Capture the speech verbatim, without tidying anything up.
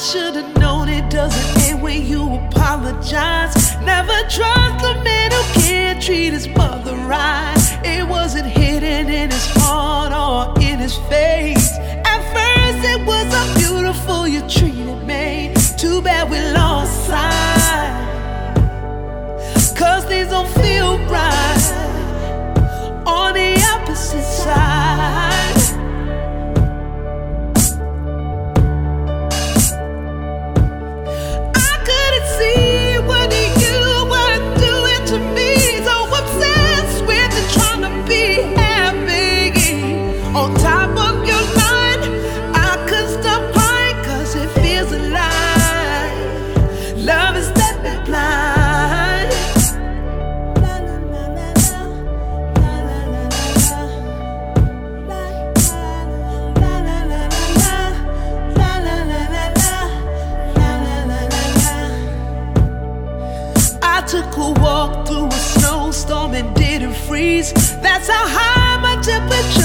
should've known it doesn't end when you apologize. Never trust a man who can't treat his mother right. It wasn't hidden in his heart or in his face. At first it was so beautiful you treated me. Too bad we lost sight, cause things don't feel right on the opposite side. On top of your line, I couldn't stop crying, cause it feels alive. Love is left me blind. La, la, la, la, la, la, la, la, la, la, I took a walk through a snowstorm and didn't freeze. That's how high my temperature